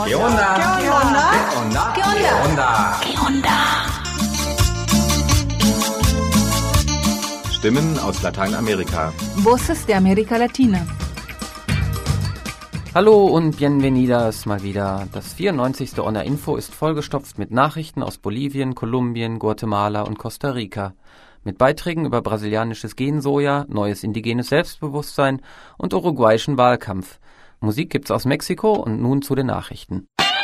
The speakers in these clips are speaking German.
¿Qué onda? ¿Qué onda? ¿Qué onda? ¿Qué onda? ¿Qué onda? Stimmen aus Lateinamerika. Voces de América Latina. Hallo und bienvenidas mal wieder. Das 94. On Air Info ist vollgestopft mit Nachrichten aus Bolivien, Kolumbien, Guatemala und Costa Rica. Mit Beiträgen über brasilianisches Gensoja, neues indigenes Selbstbewusstsein und uruguayischen Wahlkampf. Musik gibt's aus Mexiko und nun zu den Nachrichten.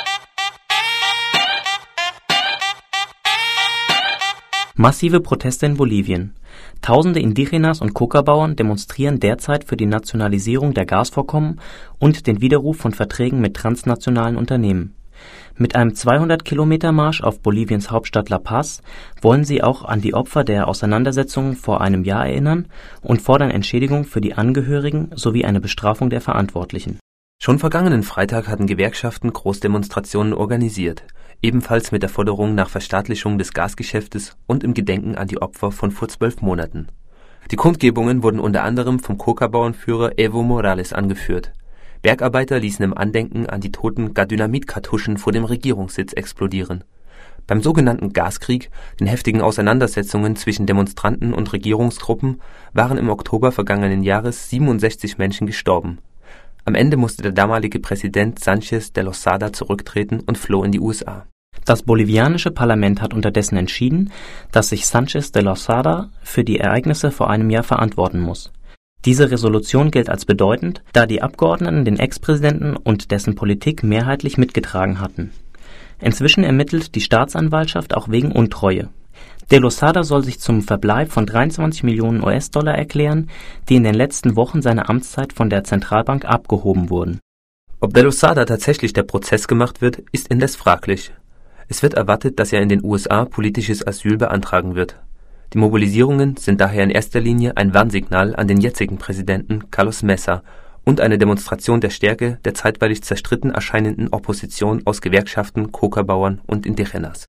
Massive Proteste in Bolivien. Tausende Indigenas und Coca-Bauern demonstrieren derzeit für die Nationalisierung der Gasvorkommen und den Widerruf von Verträgen mit transnationalen Unternehmen. Mit einem 200-Kilometer-Marsch auf Boliviens Hauptstadt La Paz wollen sie auch an die Opfer der Auseinandersetzungen vor einem Jahr erinnern und fordern Entschädigung für die Angehörigen sowie eine Bestrafung der Verantwortlichen. Schon vergangenen Freitag hatten Gewerkschaften Großdemonstrationen organisiert, ebenfalls mit der Forderung nach Verstaatlichung des Gasgeschäftes und im Gedenken an die Opfer von vor 12 Monaten. Die Kundgebungen wurden unter anderem vom Coca-Bauernführer Evo Morales angeführt. Bergarbeiter ließen im Andenken an die Toten gar Dynamitkartuschen vor dem Regierungssitz explodieren. Beim sogenannten Gaskrieg, den heftigen Auseinandersetzungen zwischen Demonstranten und Regierungsgruppen, waren im Oktober vergangenen Jahres 67 Menschen gestorben. Am Ende musste der damalige Präsident Sánchez de Lozada zurücktreten und floh in die USA. Das bolivianische Parlament hat unterdessen entschieden, dass sich Sánchez de Lozada für die Ereignisse vor einem Jahr verantworten muss. Diese Resolution gilt als bedeutend, da die Abgeordneten den Ex-Präsidenten und dessen Politik mehrheitlich mitgetragen hatten. Inzwischen ermittelt die Staatsanwaltschaft auch wegen Untreue. De Lozada soll sich zum Verbleib von 23 Millionen US-Dollar erklären, die in den letzten Wochen seiner Amtszeit von der Zentralbank abgehoben wurden. Ob de Lozada tatsächlich der Prozess gemacht wird, ist indes fraglich. Es wird erwartet, dass er in den USA politisches Asyl beantragen wird. Die Mobilisierungen sind daher in erster Linie ein Warnsignal an den jetzigen Präsidenten Carlos Mesa und eine Demonstration der Stärke der zeitweilig zerstritten erscheinenden Opposition aus Gewerkschaften, Coca-Bauern und Indigenas.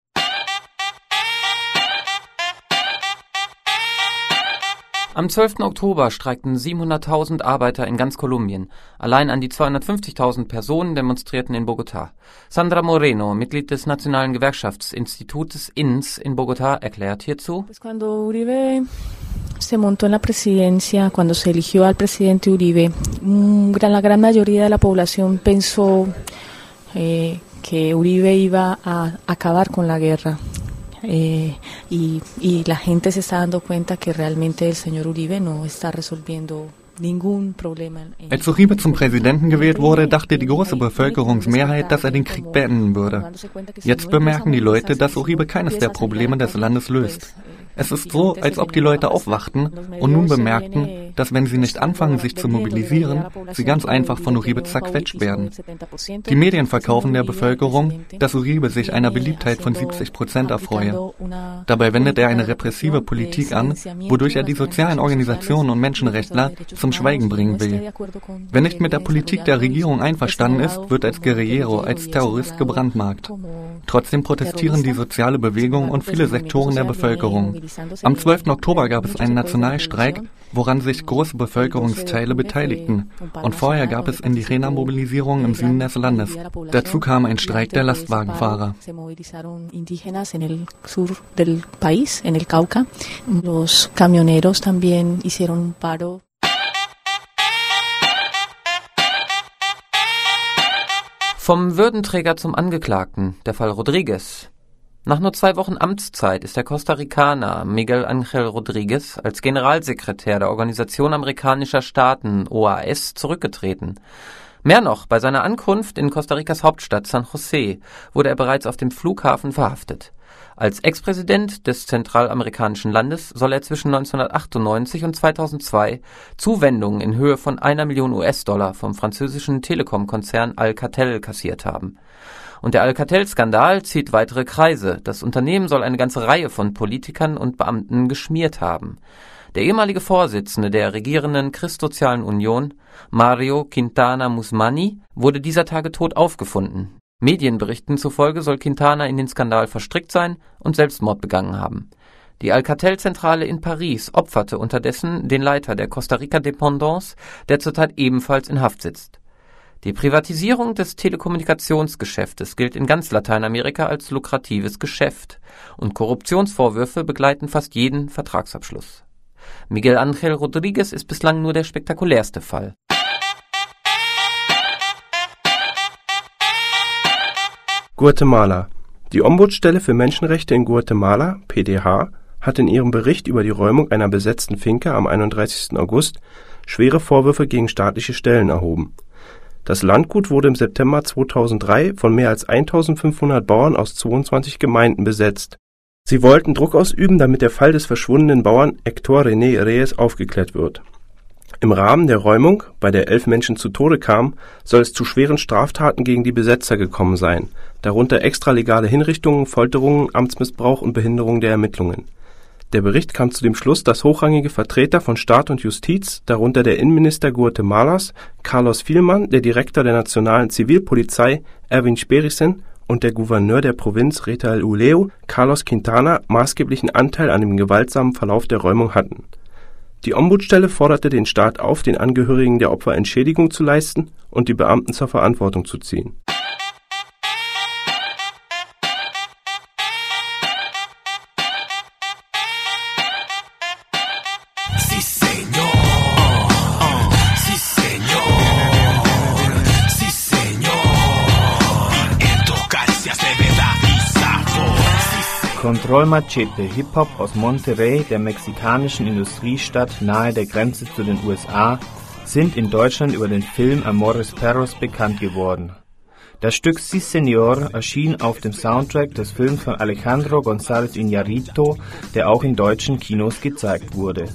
Am 12. Oktober streikten 700.000 Arbeiter in ganz Kolumbien. Allein an die 250.000 Personen demonstrierten in Bogotá. Sandra Moreno, Mitglied des Nationalen Gewerkschaftsinstitutes INS in Bogotá, erklärt hierzu: Cuando Uribe se montó en la presidencia, cuando se eligió al presidente Uribe, la gran mayoría de la población pensó que Uribe iba a acabar con la guerra. Y la gente se está dando cuenta que realmente el señor Uribe no está resolviendo ningún problema. Als Uribe zum Präsidenten gewählt wurde, dachte die große Bevölkerungsmehrheit, dass er den Krieg beenden würde. Jetzt bemerken die Leute, dass Uribe keines der Probleme des Landes löst. Es ist so, als ob die Leute aufwachten und nun bemerkten, dass wenn sie nicht anfangen, sich zu mobilisieren, sie ganz einfach von Uribe zerquetscht werden. Die Medien verkaufen der Bevölkerung, dass Uribe sich einer Beliebtheit von 70% erfreue. Dabei wendet er eine repressive Politik an, wodurch er die sozialen Organisationen und Menschenrechtler zum Schweigen bringen will. Wer nicht mit der Politik der Regierung einverstanden ist, wird als Guerillero, als Terrorist gebrandmarkt. Trotzdem protestieren die soziale Bewegung und viele Sektoren der Bevölkerung. Am 12. Oktober gab es einen Nationalstreik, woran sich große Bevölkerungsteile beteiligten. Und vorher gab es Indigena-Mobilisierungen im Süden des Landes. Dazu kam ein Streik der Lastwagenfahrer. Vom Würdenträger zum Angeklagten, der Fall Rodriguez. Nach nur 2 Wochen Amtszeit ist der Costa Ricaner Miguel Ángel Rodríguez als Generalsekretär der Organisation amerikanischer Staaten OAS zurückgetreten. Mehr noch, bei seiner Ankunft in Costa Ricas Hauptstadt San José wurde er bereits auf dem Flughafen verhaftet. Als Ex-Präsident des zentralamerikanischen Landes soll er zwischen 1998 und 2002 Zuwendungen in Höhe von 1 Million US-Dollar vom französischen Telekom-Konzern Alcatel kassiert haben. Und der Alcatel-Skandal zieht weitere Kreise. Das Unternehmen soll eine ganze Reihe von Politikern und Beamten geschmiert haben. Der ehemalige Vorsitzende der regierenden Christsozialen Union, Mario Quintana Musmani, wurde dieser Tage tot aufgefunden. Medienberichten zufolge soll Quintana in den Skandal verstrickt sein und Selbstmord begangen haben. Die Alcatel-Zentrale in Paris opferte unterdessen den Leiter der Costa Rica Dependance, der zurzeit ebenfalls in Haft sitzt. Die Privatisierung des Telekommunikationsgeschäftes gilt in ganz Lateinamerika als lukratives Geschäft und Korruptionsvorwürfe begleiten fast jeden Vertragsabschluss. Miguel Ángel Rodríguez ist bislang nur der spektakulärste Fall. Guatemala. Die Ombudsstelle für Menschenrechte in Guatemala, PDH, hat in ihrem Bericht über die Räumung einer besetzten Finca am 31. August schwere Vorwürfe gegen staatliche Stellen erhoben. Das Landgut wurde im September 2003 von mehr als 1500 Bauern aus 22 Gemeinden besetzt. Sie wollten Druck ausüben, damit der Fall des verschwundenen Bauern Héctor René Reyes aufgeklärt wird. Im Rahmen der Räumung, bei der 11 Menschen zu Tode kamen, soll es zu schweren Straftaten gegen die Besetzer gekommen sein, darunter extralegale Hinrichtungen, Folterungen, Amtsmissbrauch und Behinderung der Ermittlungen. Der Bericht kam zu dem Schluss, dass hochrangige Vertreter von Staat und Justiz, darunter der Innenminister Guatemalas, Carlos Filman, der Direktor der nationalen Zivilpolizei, Erwin Spericen, und der Gouverneur der Provinz Reta el Uleu, Carlos Quintana, maßgeblichen Anteil an dem gewaltsamen Verlauf der Räumung hatten. Die Ombudsstelle forderte den Staat auf, den Angehörigen der Opfer Entschädigung zu leisten und die Beamten zur Verantwortung zu ziehen. Control Machete, Hip-Hop aus Monterrey, der mexikanischen Industriestadt nahe der Grenze zu den USA, sind in Deutschland über den Film Amores Perros bekannt geworden. Das Stück Sí Señor erschien auf dem Soundtrack des Films von Alejandro González Iñárritu, der auch in deutschen Kinos gezeigt wurde.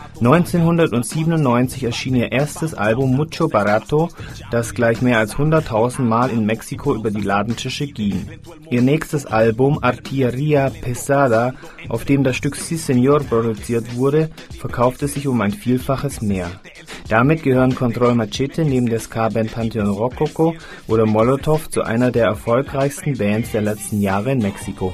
1997 erschien ihr erstes Album Mucho Barato, das gleich mehr als 100.000 Mal in Mexiko über die Ladentische ging. Ihr nächstes Album Artillería Pesada, auf dem das Stück Sí Señor produziert wurde, verkaufte sich um ein Vielfaches mehr. Damit gehören Control Machete neben der Ska-Band Panteón Rococó oder Molotov zu einer der erfolgreichsten Bands der letzten Jahre in Mexiko.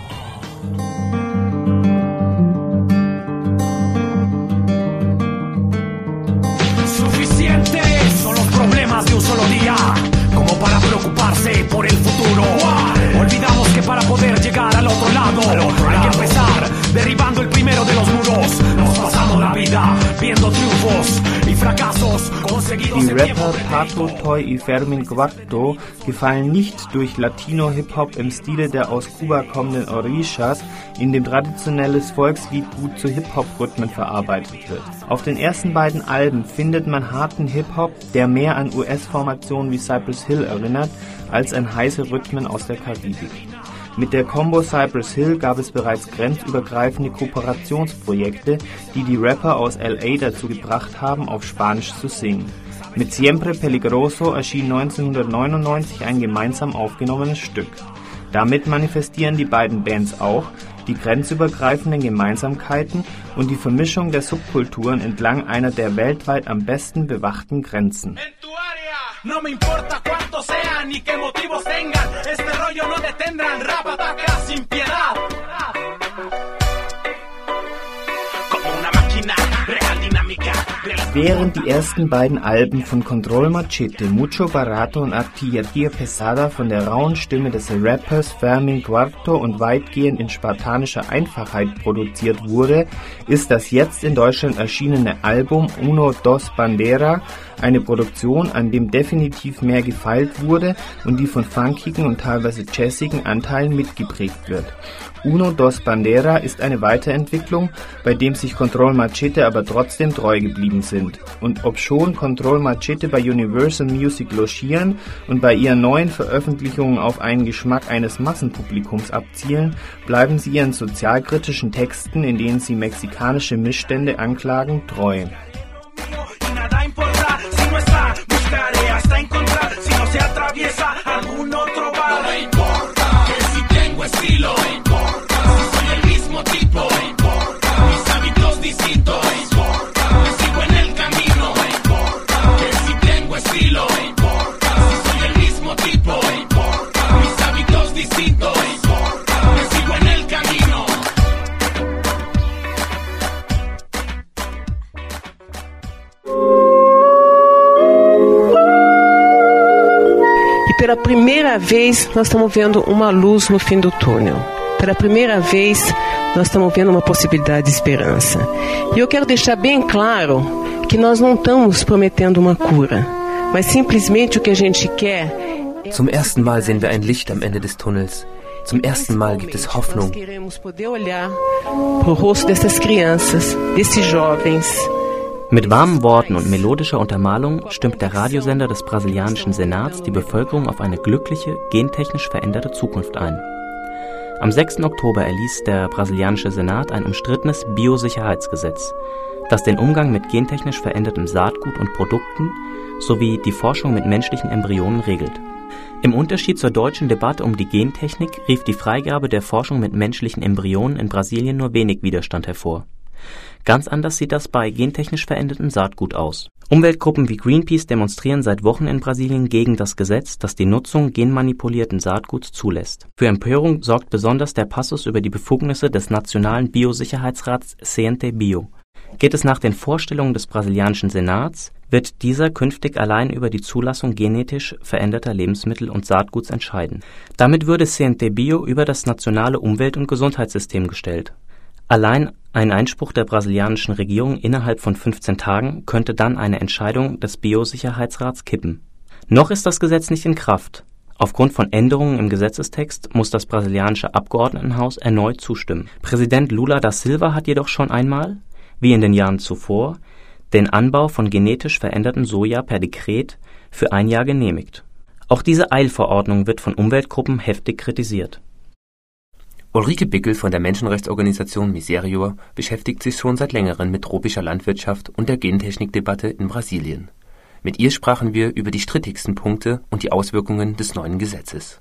Suficiente son los problemas de un solo día, como para preocuparse por el futuro. Olvidamos que para poder llegar al otro lado hay que empezar derribando el primero de los muros. Nos pasamos la vida viendo triunfos y fracasos conseguidos. Die Rapper Pato, Toy y Fermin Cuarto gefallen nicht durch Latino-Hip-Hop im Stile der aus Kuba kommenden Orishas, in dem traditionelles Volkslied gut zu Hip-Hop-Rhythmen verarbeitet wird. Auf den ersten beiden Alben findet man harten Hip-Hop, der mehr an US-Formationen wie Cypress Hill erinnert, als an heiße Rhythmen aus der Karibik. Mit der Combo Cypress Hill gab es bereits grenzübergreifende Kooperationsprojekte, die die Rapper aus LA dazu gebracht haben, auf Spanisch zu singen. Mit Siempre Peligroso erschien 1999 ein gemeinsam aufgenommenes Stück. Damit manifestieren die beiden Bands auch die grenzübergreifenden Gemeinsamkeiten und die Vermischung der Subkulturen entlang einer der weltweit am besten bewachten Grenzen. No me importa cuántos sean ni qué motivos tengan, este rollo no detendrán, rap ataca sin piedad. Como una máquina, real dinámica. Während die ersten beiden Alben von Control Machete, Mucho Barato und Artillería Pesada von der rauen Stimme des Rappers Fermin Cuarto und weitgehend in spartanischer Einfachheit produziert wurde, ist das jetzt in Deutschland erschienene Album Uno Dos Bandera eine Produktion, an dem definitiv mehr gefeilt wurde und die von funkigen und teilweise jazzigen Anteilen mitgeprägt wird. Uno Dos Bandera ist eine Weiterentwicklung, bei dem sich Control Machete aber trotzdem treu geblieben sind. Und obschon Control Machete bei Universal Music logieren und bei ihren neuen Veröffentlichungen auf einen Geschmack eines Massenpublikums abzielen, bleiben sie ihren sozialkritischen Texten, in denen sie mexikanische Missstände anklagen, treu. Pela primeira vez, nós estamos vendo uma luz no fim do túnel. Pela primeira vez, nós estamos vendo uma possibilidade de esperança. E eu quero deixar bem claro que nós não estamos prometendo uma cura, mas simplesmente o que a gente quer. Zum ersten Mal sehen wir ein Licht am Ende des Tunnels. Zum ersten Mal gibt es Hoffnung. Nós queremos poder olhar para o rosto dessas crianças, desses jovens. Mit warmen Worten und melodischer Untermalung stimmt der Radiosender des brasilianischen Senats die Bevölkerung auf eine glückliche, gentechnisch veränderte Zukunft ein. Am 6. Oktober erließ der brasilianische Senat ein umstrittenes Biosicherheitsgesetz, das den Umgang mit gentechnisch verändertem Saatgut und Produkten sowie die Forschung mit menschlichen Embryonen regelt. Im Unterschied zur deutschen Debatte um die Gentechnik rief die Freigabe der Forschung mit menschlichen Embryonen in Brasilien nur wenig Widerstand hervor. Ganz anders sieht das bei gentechnisch verändertem Saatgut aus. Umweltgruppen wie Greenpeace demonstrieren seit Wochen in Brasilien gegen das Gesetz, das die Nutzung genmanipulierten Saatguts zulässt. Für Empörung sorgt besonders der Passus über die Befugnisse des nationalen Biosicherheitsrats CNTBio. Geht es nach den Vorstellungen des brasilianischen Senats, wird dieser künftig allein über die Zulassung genetisch veränderter Lebensmittel und Saatguts entscheiden. Damit würde CNTBio über das nationale Umwelt- und Gesundheitssystem gestellt. Allein ein Einspruch der brasilianischen Regierung innerhalb von 15 Tagen könnte dann eine Entscheidung des Biosicherheitsrats kippen. Noch ist das Gesetz nicht in Kraft. Aufgrund von Änderungen im Gesetzestext muss das brasilianische Abgeordnetenhaus erneut zustimmen. Präsident Lula da Silva hat jedoch schon einmal, wie in den Jahren zuvor, den Anbau von genetisch verändertem Soja per Dekret für ein Jahr genehmigt. Auch diese Eilverordnung wird von Umweltgruppen heftig kritisiert. Ulrike Bickel von der Menschenrechtsorganisation Miserior beschäftigt sich schon seit längerem mit tropischer Landwirtschaft und der Gentechnikdebatte in Brasilien. Mit ihr sprachen wir über die strittigsten Punkte und die Auswirkungen des neuen Gesetzes.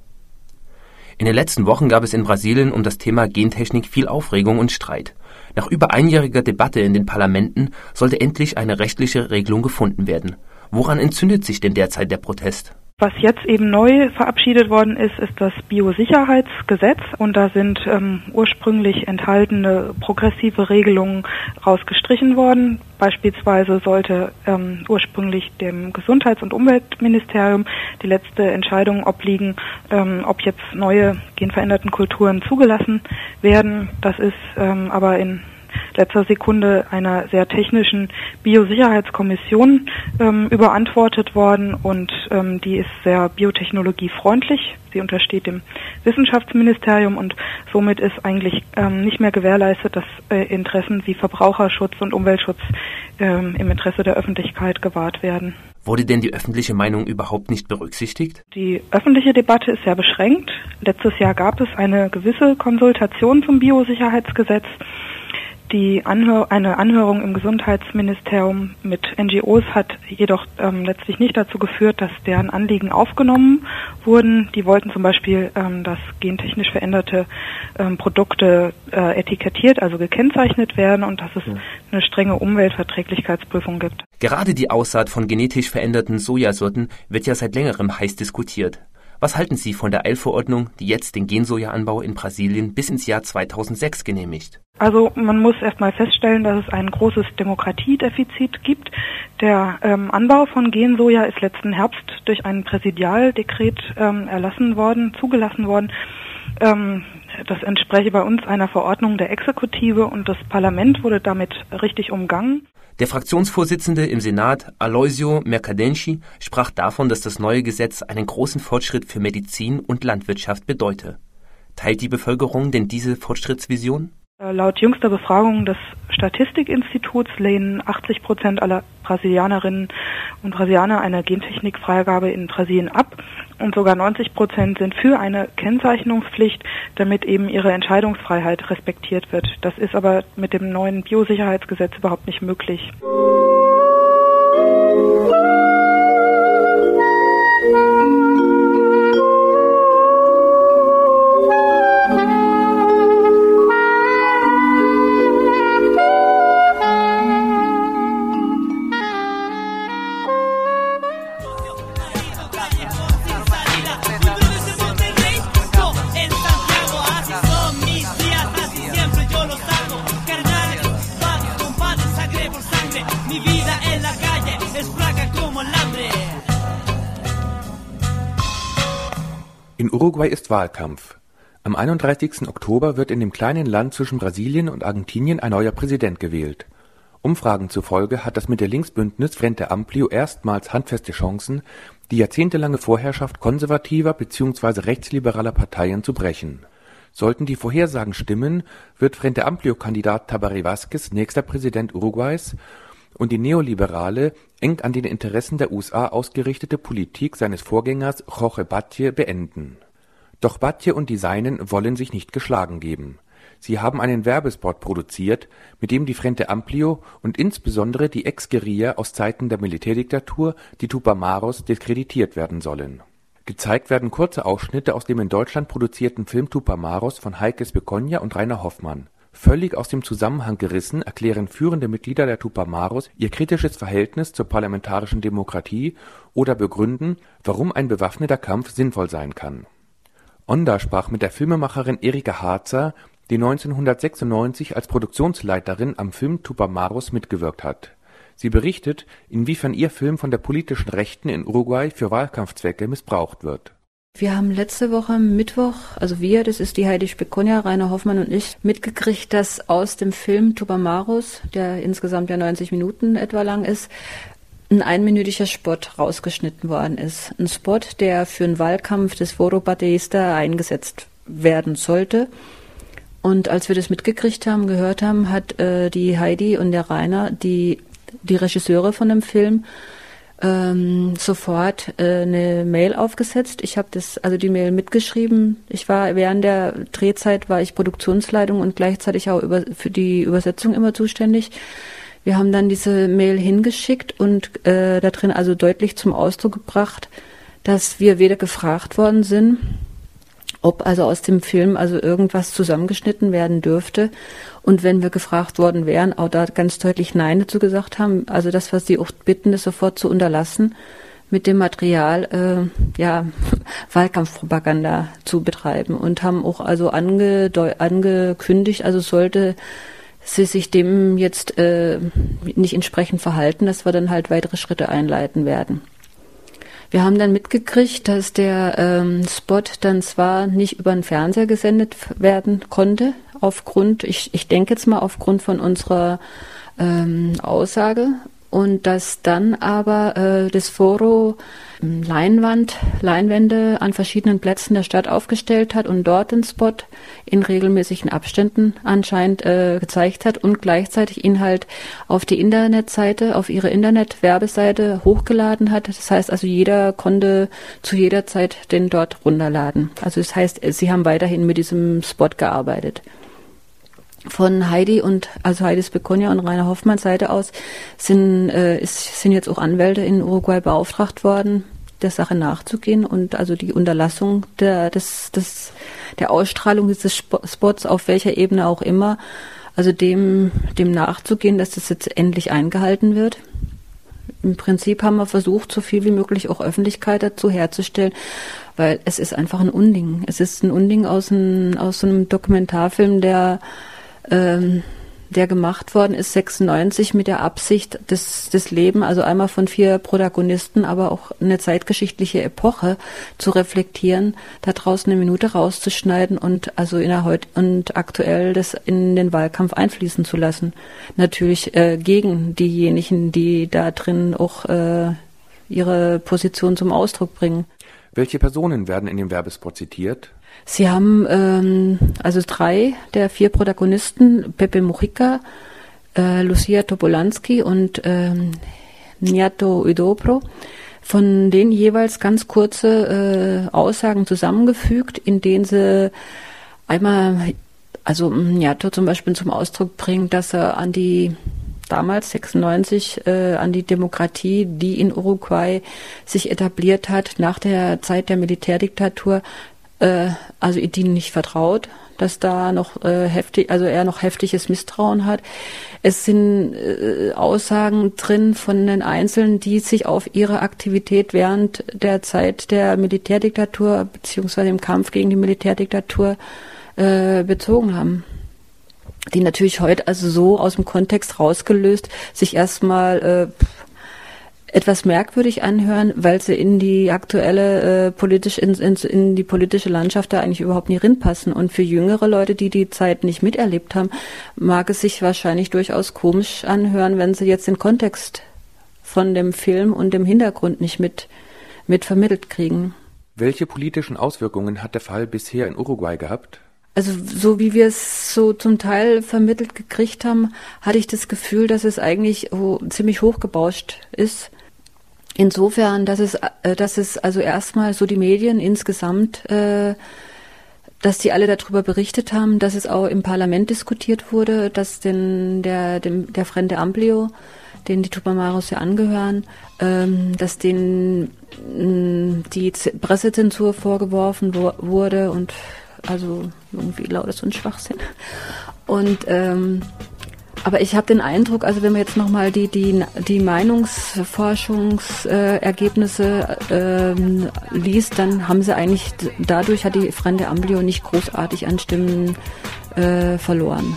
In den letzten Wochen gab es in Brasilien um das Thema Gentechnik viel Aufregung und Streit. Nach über einjähriger Debatte in den Parlamenten sollte endlich eine rechtliche Regelung gefunden werden. Woran entzündet sich denn derzeit der Protest? Was jetzt eben neu verabschiedet worden ist, ist das Biosicherheitsgesetz und da sind ursprünglich enthaltene progressive Regelungen rausgestrichen worden. Beispielsweise sollte ursprünglich dem Gesundheits- und Umweltministerium die letzte Entscheidung obliegen, ob jetzt neue genveränderten Kulturen zugelassen werden. Das ist aber in letzter Sekunde einer sehr technischen Biosicherheitskommission überantwortet worden und die ist sehr biotechnologiefreundlich. Sie untersteht dem Wissenschaftsministerium und somit ist eigentlich nicht mehr gewährleistet, dass Interessen wie Verbraucherschutz und Umweltschutz im Interesse der Öffentlichkeit gewahrt werden. Wurde denn die öffentliche Meinung überhaupt nicht berücksichtigt? Die öffentliche Debatte ist sehr beschränkt. Letztes Jahr gab es eine gewisse Konsultation zum Biosicherheitsgesetz. Eine Anhörung im Gesundheitsministerium mit NGOs hat jedoch letztlich nicht dazu geführt, dass deren Anliegen aufgenommen wurden. Die wollten zum Beispiel, dass gentechnisch veränderte Produkte etikettiert, also gekennzeichnet werden und dass es eine strenge Umweltverträglichkeitsprüfung gibt. Gerade die Aussaat von genetisch veränderten Sojasorten wird ja seit längerem heiß diskutiert. Was halten Sie von der Eilverordnung, die jetzt den Gensojaanbau in Brasilien bis ins Jahr 2006 genehmigt? Also man muss erstmal feststellen, dass es ein großes Demokratiedefizit gibt. Der Anbau von Gensoja ist letzten Herbst durch ein Präsidialdekret zugelassen worden. Das entspräche bei uns einer Verordnung der Exekutive und das Parlament wurde damit richtig umgangen. Der Fraktionsvorsitzende im Senat, Aloysio Mercadenchi, sprach davon, dass das neue Gesetz einen großen Fortschritt für Medizin und Landwirtschaft bedeute. Teilt die Bevölkerung denn diese Fortschrittsvision? Laut jüngster Befragung des Statistikinstituts lehnen 80% aller Brasilianerinnen und Brasilianer eine Gentechnikfreigabe in Brasilien ab und sogar 90% sind für eine Kennzeichnungspflicht, damit eben ihre Entscheidungsfreiheit respektiert wird. Das ist aber mit dem neuen Biosicherheitsgesetz überhaupt nicht möglich. Mi vida en la calle es placa In Uruguay ist Wahlkampf. Am 31. Oktober wird in dem kleinen Land zwischen Brasilien und Argentinien ein neuer Präsident gewählt. Umfragen zufolge hat das Mitte-Links-Bündnis Frente Amplio erstmals handfeste Chancen, die jahrzehntelange Vorherrschaft konservativer bzw. rechtsliberaler Parteien zu brechen. Sollten die Vorhersagen stimmen, wird Frente Amplio-Kandidat Tabaré Vázquez nächster Präsident Uruguays und die neoliberale, eng an den Interessen der USA ausgerichtete Politik seines Vorgängers Jorge Batlle beenden. Doch Batlle und die Seinen wollen sich nicht geschlagen geben. Sie haben einen Werbespot produziert, mit dem die Frente Amplio und insbesondere die Ex-Guerilla aus Zeiten der Militärdiktatur, die Tupamaros, diskreditiert werden sollen. Gezeigt werden kurze Ausschnitte aus dem in Deutschland produzierten Film Tupamaros von Heikes Beconja und Rainer Hoffmann. Völlig aus dem Zusammenhang gerissen erklären führende Mitglieder der Tupamaros ihr kritisches Verhältnis zur parlamentarischen Demokratie oder begründen, warum ein bewaffneter Kampf sinnvoll sein kann. Onda sprach mit der Filmemacherin Erika Harzer, die 1996 als Produktionsleiterin am Film Tupamaros mitgewirkt hat. Sie berichtet, inwiefern ihr Film von der politischen Rechten in Uruguay für Wahlkampfzwecke missbraucht wird. Wir haben letzte Woche Mittwoch, also wir, das ist die Heidi Beconja, Rainer Hoffmann und ich, mitgekriegt, dass aus dem Film Tupamaros, der insgesamt ja 90 Minuten etwa lang ist, ein einminütiger Spot rausgeschnitten worden ist. Ein Spot, der für einen Wahlkampf des Foro Bateísta eingesetzt werden sollte. Und als wir das mitgekriegt haben, gehört haben, hat die Heidi und der Rainer, die Regisseure von dem Film, sofort eine Mail aufgesetzt. Ich habe die Mail mitgeschrieben. Ich war während der Drehzeit war ich Produktionsleitung und gleichzeitig auch für die Übersetzung immer zuständig. Wir haben dann diese Mail hingeschickt und da drin also deutlich zum Ausdruck gebracht, dass wir weder gefragt worden sind, ob also aus dem Film also irgendwas zusammengeschnitten werden dürfte. Und wenn wir gefragt worden wären, auch da ganz deutlich Nein dazu gesagt haben. Also das, was sie auch bitten, das sofort zu unterlassen, mit dem Material Wahlkampfpropaganda zu betreiben. Und haben auch also angekündigt, also sollte sie sich dem jetzt nicht entsprechend verhalten, dass wir dann halt weitere Schritte einleiten werden. Wir haben dann mitgekriegt, dass der Spot dann zwar nicht über den Fernseher gesendet werden konnte, aufgrund von unserer Aussage, und dass dann aber das Foro Leinwände an verschiedenen Plätzen der Stadt aufgestellt hat und dort den Spot in regelmäßigen Abständen anscheinend gezeigt hat und gleichzeitig ihn halt auf die Internetseite, auf ihre Internetwerbeseite hochgeladen hat. Das heißt also, jeder konnte zu jeder Zeit den dort runterladen. Also das heißt, sie haben weiterhin mit diesem Spot gearbeitet. Von Heidis Beconja und Rainer Hoffmanns Seite aus sind jetzt auch Anwälte in Uruguay beauftragt worden, der Sache nachzugehen und also die Unterlassung der Ausstrahlung dieses Spots auf welcher Ebene auch immer, also dem nachzugehen, dass das jetzt endlich eingehalten wird. Im Prinzip haben wir versucht, so viel wie möglich auch Öffentlichkeit dazu herzustellen, weil es ist einfach ein Unding. Es ist ein Unding aus so einem Dokumentarfilm, der gemacht worden ist, 96, mit der Absicht, das Leben, also einmal von 4 Protagonisten, aber auch eine zeitgeschichtliche Epoche zu reflektieren, da draußen eine Minute rauszuschneiden und also aktuell das in den Wahlkampf einfließen zu lassen. Natürlich gegen diejenigen, die da drin auch ihre Position zum Ausdruck bringen. Welche Personen werden in dem Werbespot zitiert? Sie haben 3 der 4 Protagonisten, Pepe Mujica, Lucia Topolanski und Niato Udobro, von denen jeweils ganz kurze Aussagen zusammengefügt, in denen sie einmal, also Niato zum Beispiel zum Ausdruck bringt, dass er damals 96 an die Demokratie, die in Uruguay sich etabliert hat nach der Zeit der Militärdiktatur, also ihnen nicht vertraut, dass da noch er noch heftiges Misstrauen hat. Es sind Aussagen drin von den Einzelnen, die sich auf ihre Aktivität während der Zeit der Militärdiktatur beziehungsweise im Kampf gegen die Militärdiktatur bezogen haben. Die natürlich heute also so aus dem Kontext rausgelöst sich erstmal etwas merkwürdig anhören, weil sie in die aktuelle in die politische Landschaft da eigentlich überhaupt nie reinpassen. Und für jüngere Leute, die die Zeit nicht miterlebt haben, mag es sich wahrscheinlich durchaus komisch anhören, wenn sie jetzt den Kontext von dem Film und dem Hintergrund nicht mit vermittelt kriegen. Welche politischen Auswirkungen hat der Fall bisher in Uruguay gehabt? Also so wie wir es so zum Teil vermittelt gekriegt haben, hatte ich das Gefühl, dass es eigentlich ziemlich hochgebauscht ist. Insofern, dass es also erstmal so die Medien insgesamt, dass die alle darüber berichtet haben, dass es auch im Parlament diskutiert wurde, dass der Frente Amplio, den die Tupamaros ja angehören, dass denen die Pressezensur vorgeworfen wurde und also irgendwie lauter so ein Schwachsinn. Und aber ich habe den Eindruck, also wenn man jetzt nochmal die Meinungsforschungsergebnisse liest, dann haben sie eigentlich, dadurch hat die Frente Amplio nicht großartig an Stimmen verloren.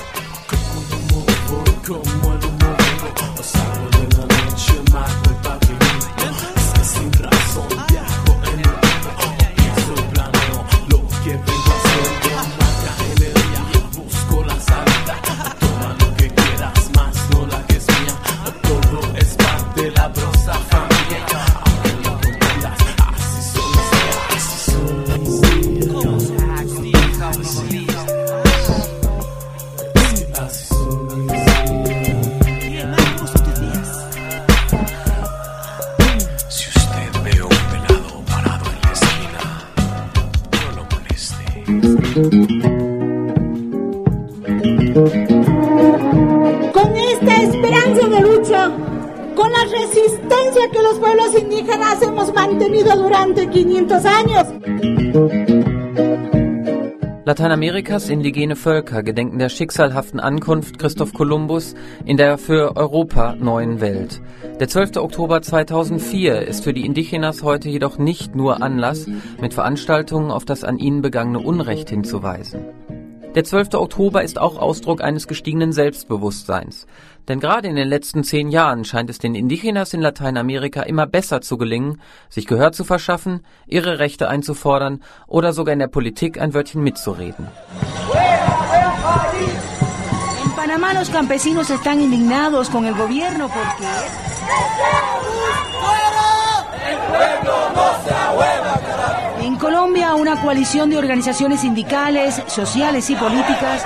Con esta esperanza de lucha, con la resistencia que los pueblos indígenas hemos mantenido durante 500 años. Lateinamerikas indigene Völker gedenken der schicksalhaften Ankunft Christoph Kolumbus in der für Europa neuen Welt. Der 12. Oktober 2004 ist für die Indigenas heute jedoch nicht nur Anlass, mit Veranstaltungen auf das an ihnen begangene Unrecht hinzuweisen. Der 12. Oktober ist auch Ausdruck eines gestiegenen Selbstbewusstseins. Denn gerade in den letzten 10 Jahren scheint es den Indigenas in Lateinamerika immer besser zu gelingen, sich Gehör zu verschaffen, ihre Rechte einzufordern oder sogar in der Politik ein Wörtchen mitzureden. En Panamá los campesinos están indignados con el gobierno porque en Colombia una coalición de organizaciones sindicales, sociales y políticas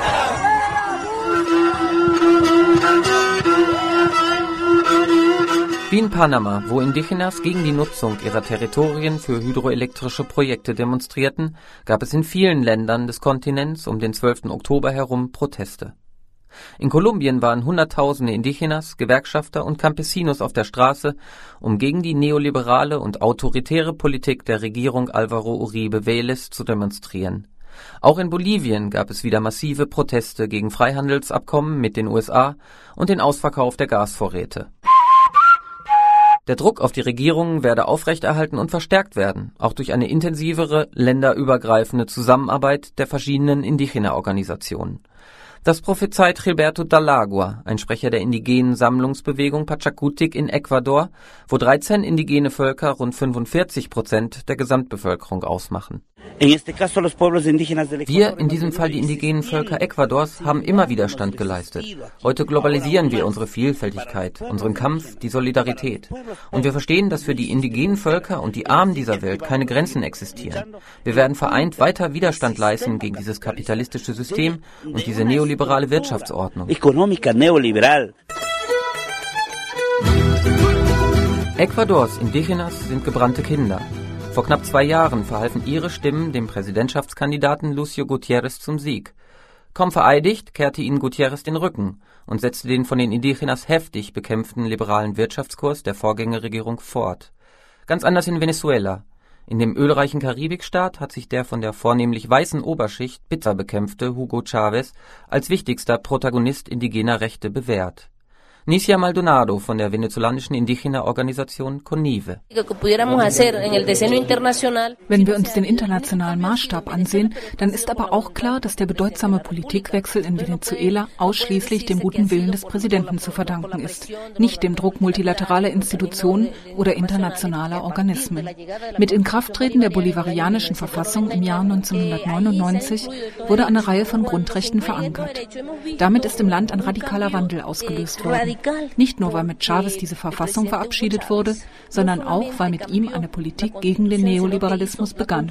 Wie in Panama, wo Indigenas gegen die Nutzung ihrer Territorien für hydroelektrische Projekte demonstrierten, gab es in vielen Ländern des Kontinents um den 12. Oktober herum Proteste. In Kolumbien waren Hunderttausende Indigenas, Gewerkschafter und Campesinos auf der Straße, um gegen die neoliberale und autoritäre Politik der Regierung Álvaro Uribe Vélez zu demonstrieren. Auch in Bolivien gab es wieder massive Proteste gegen Freihandelsabkommen mit den USA und den Ausverkauf der Gasvorräte. Der Druck auf die Regierungen werde aufrechterhalten und verstärkt werden, auch durch eine intensivere, länderübergreifende Zusammenarbeit der verschiedenen Indigena-Organisationen. Das prophezeit Gilberto Dall'Agua, ein Sprecher der indigenen Sammlungsbewegung Pachakutik in Ecuador, wo 13 indigene Völker rund 45% der Gesamtbevölkerung ausmachen. Wir, in diesem Fall die indigenen Völker Ecuadors, haben immer Widerstand geleistet. Heute globalisieren wir unsere Vielfältigkeit, unseren Kampf, die Solidarität. Und wir verstehen, dass für die indigenen Völker und die Armen dieser Welt keine Grenzen existieren. Wir werden vereint weiter Widerstand leisten gegen dieses kapitalistische System und diese neoliberale Wirtschaftsordnung. Ecuadors Indigenas sind gebrannte Kinder. Vor knapp 2 Jahren verhalfen ihre Stimmen dem Präsidentschaftskandidaten Lucio Gutiérrez zum Sieg. Kaum vereidigt, kehrte ihnen Gutiérrez den Rücken und setzte den von den Indigenas heftig bekämpften liberalen Wirtschaftskurs der Vorgängerregierung fort. Ganz anders in Venezuela. In dem ölreichen Karibikstaat hat sich der von der vornehmlich weißen Oberschicht bitter bekämpfte Hugo Chávez als wichtigster Protagonist indigener Rechte bewährt. Nicia Maldonado von der venezolanischen Indigena-Organisation CONIVE. Wenn wir uns den internationalen Maßstab ansehen, dann ist aber auch klar, dass der bedeutsame Politikwechsel in Venezuela ausschließlich dem guten Willen des Präsidenten zu verdanken ist, nicht dem Druck multilateraler Institutionen oder internationaler Organismen. Mit Inkrafttreten der bolivarianischen Verfassung im Jahr 1999 wurde eine Reihe von Grundrechten verankert. Damit ist im Land ein radikaler Wandel ausgelöst worden. Nicht nur, weil mit Chávez diese Verfassung verabschiedet wurde, sondern auch, weil mit ihm eine Politik gegen den Neoliberalismus begann.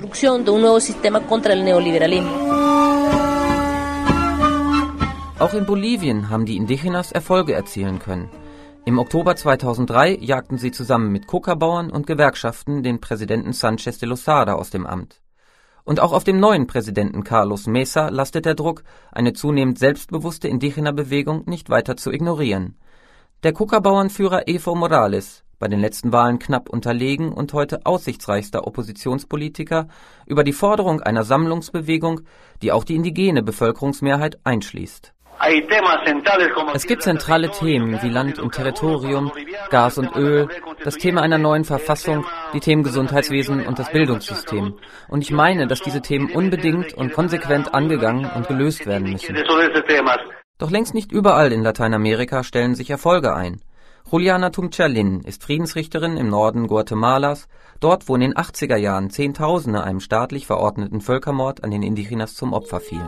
Auch in Bolivien haben die Indigenas Erfolge erzielen können. Im Oktober 2003 jagten sie zusammen mit Coca-Bauern und Gewerkschaften den Präsidenten Sánchez de Lozada aus dem Amt. Und auch auf dem neuen Präsidenten Carlos Mesa lastet der Druck, eine zunehmend selbstbewusste Indigena-Bewegung nicht weiter zu ignorieren. Der Coca-Bauernführer Evo Morales, bei den letzten Wahlen knapp unterlegen und heute aussichtsreichster Oppositionspolitiker, über die Forderung einer Sammlungsbewegung, die auch die indigene Bevölkerungsmehrheit einschließt. Es gibt zentrale Themen wie Land und Territorium, Gas und Öl, das Thema einer neuen Verfassung, die Themen Gesundheitswesen und das Bildungssystem. Und ich meine, dass diese Themen unbedingt und konsequent angegangen und gelöst werden müssen. Doch längst nicht überall in Lateinamerika stellen sich Erfolge ein. Juliana Tumchalin ist Friedensrichterin im Norden Guatemalas, dort wo in den 80er Jahren Zehntausende einem staatlich verordneten Völkermord an den Indigenas zum Opfer fielen.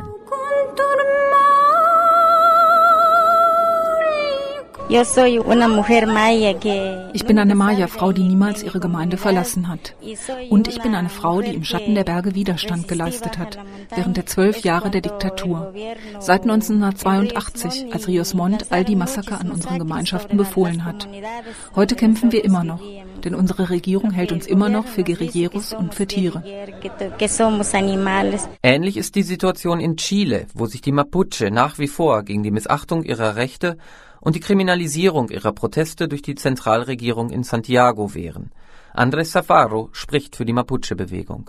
Ich bin eine Maya-Frau, die niemals ihre Gemeinde verlassen hat. Und ich bin eine Frau, die im Schatten der Berge Widerstand geleistet hat, während der 12 Jahre der Diktatur. Seit 1982, als Ríos Montt all die Massaker an unseren Gemeinschaften befohlen hat. Heute kämpfen wir immer noch, denn unsere Regierung hält uns immer noch für Guerilleros und für Tiere. Ähnlich ist die Situation in Chile, wo sich die Mapuche nach wie vor gegen die Missachtung ihrer Rechte und die Kriminalisierung ihrer Proteste durch die Zentralregierung in Santiago wehren. Andrés Zafarro spricht für die Mapuche-Bewegung.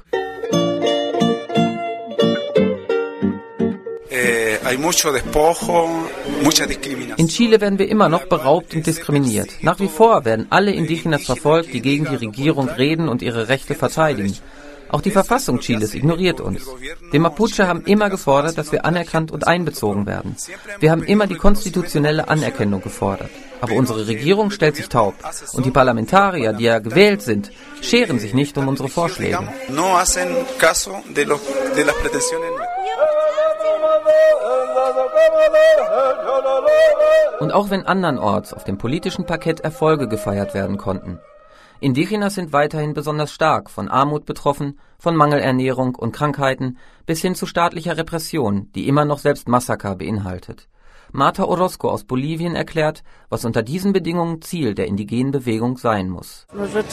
In Chile werden wir immer noch beraubt und diskriminiert. Nach wie vor werden alle Indigenas verfolgt, die gegen die Regierung reden und ihre Rechte verteidigen. Auch die Verfassung Chiles ignoriert uns. Wir Mapuche haben immer gefordert, dass wir anerkannt und einbezogen werden. Wir haben immer die konstitutionelle Anerkennung gefordert. Aber unsere Regierung stellt sich taub. Und die Parlamentarier, die ja gewählt sind, scheren sich nicht um unsere Vorschläge. Und auch wenn andernorts auf dem politischen Parkett Erfolge gefeiert werden konnten. Indigenas sind weiterhin besonders stark von Armut betroffen, von Mangelernährung und Krankheiten bis hin zu staatlicher Repression, die immer noch selbst Massaker beinhaltet. Marta Orozco aus Bolivien erklärt, was unter diesen Bedingungen Ziel der indigenen Bewegung sein muss.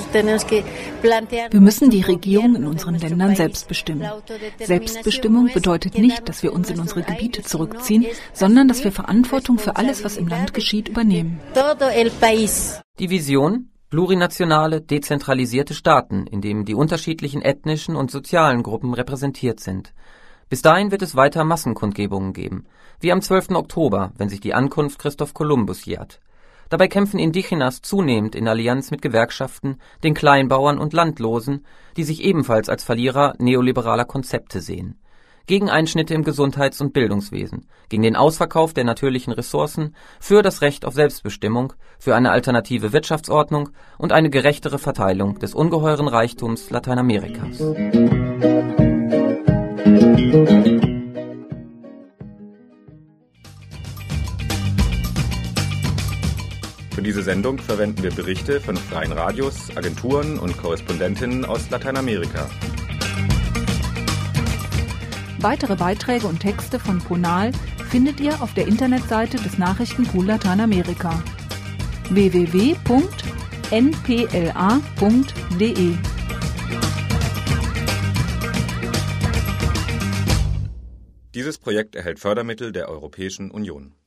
Wir müssen die Regierung in unseren Ländern selbst bestimmen. Selbstbestimmung bedeutet nicht, dass wir uns in unsere Gebiete zurückziehen, sondern dass wir Verantwortung für alles, was im Land geschieht, übernehmen. Die Vision? Plurinationale, dezentralisierte Staaten, in denen die unterschiedlichen ethnischen und sozialen Gruppen repräsentiert sind. Bis dahin wird es weiter Massenkundgebungen geben, wie am 12. Oktober, wenn sich die Ankunft Christoph Kolumbus jährt. Dabei kämpfen Indigenas zunehmend in Allianz mit Gewerkschaften, den Kleinbauern und Landlosen, die sich ebenfalls als Verlierer neoliberaler Konzepte sehen. Gegen Einschnitte im Gesundheits- und Bildungswesen, gegen den Ausverkauf der natürlichen Ressourcen, für das Recht auf Selbstbestimmung, für eine alternative Wirtschaftsordnung und eine gerechtere Verteilung des ungeheuren Reichtums Lateinamerikas. Für diese Sendung verwenden wir Berichte von freien Radios, Agenturen und Korrespondentinnen aus Lateinamerika. Weitere Beiträge und Texte von Ponal findet ihr auf der Internetseite des Nachrichtenpool Lateinamerika www.npla.de. Dieses Projekt erhält Fördermittel der Europäischen Union.